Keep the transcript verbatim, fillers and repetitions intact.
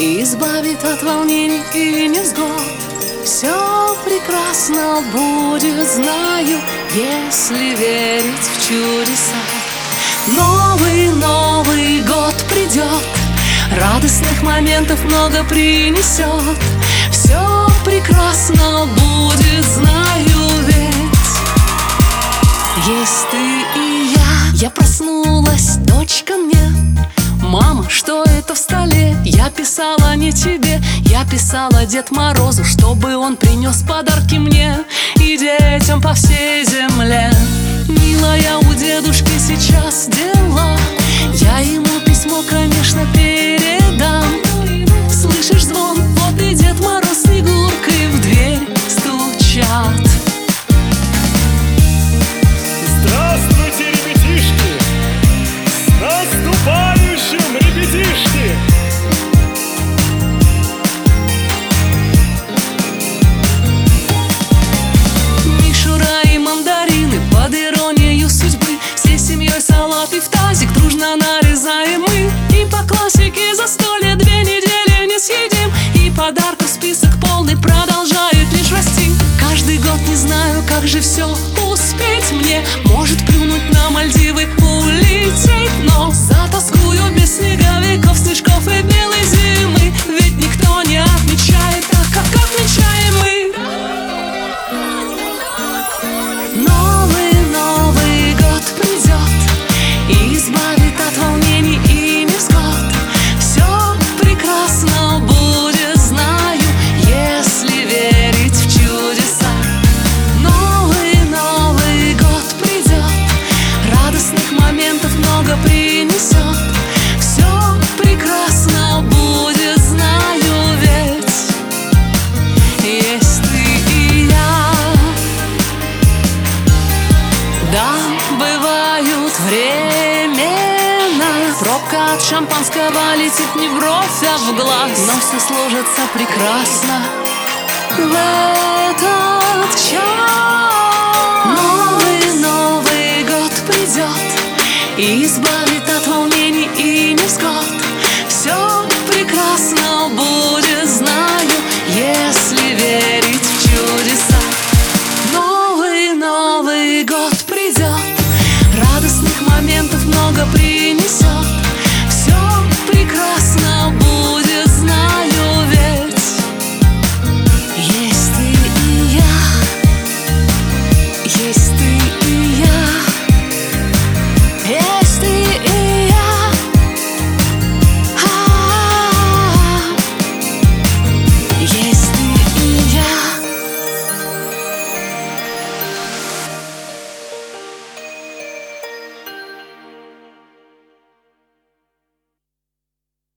и избавит от волнений и невзгод. Все прекрасно будет, знаю, если верить в чудеса. Новый Новый год придет, радостных моментов много принесет. Все прекрасно будет, знаю, ведь есть ты и я. Я проснулась, дочка мне: мама, что это в столе? Я писала не тебе, я писала Дед Морозу, чтобы он принес подарки мне и детям по всей земле. Милая, у дедушки сейчас дела, я ему письмо, конечно, передам. Слышишь звон? Вот и Дед Мороз с Снегуркой в дверь стучат. Здравствуйте, ребятишки! С наступающим, ребятишки! Мишура и мандарины под иронией судьбы, всей семьей салаты в тазик дружно нарезаем мы. И по классике застолье две недели не съедим, и подарков список полный продолжает лишь расти. Каждый год не знаю, как же все успеть мне. Может плюнуть на Мальдивы, улететь, но затоскую без снеговиков, снежков и белой зимы. Ведь никто не отмечает так, как отмечаем мы. Новый Новый год придет и избавит от волнений и невзгод. Все прекрасно будет, знаю, если верить в чудеса. Новый Новый год придет, радостных моментов много принесет. Все прекрасно будет, знаю, ведь есть ты и я. Да, бывают времена, пробка от шампанского летит не в бровь, а в глаз, но все сложится прекрасно в этот час. Новый Новый год придет и избавит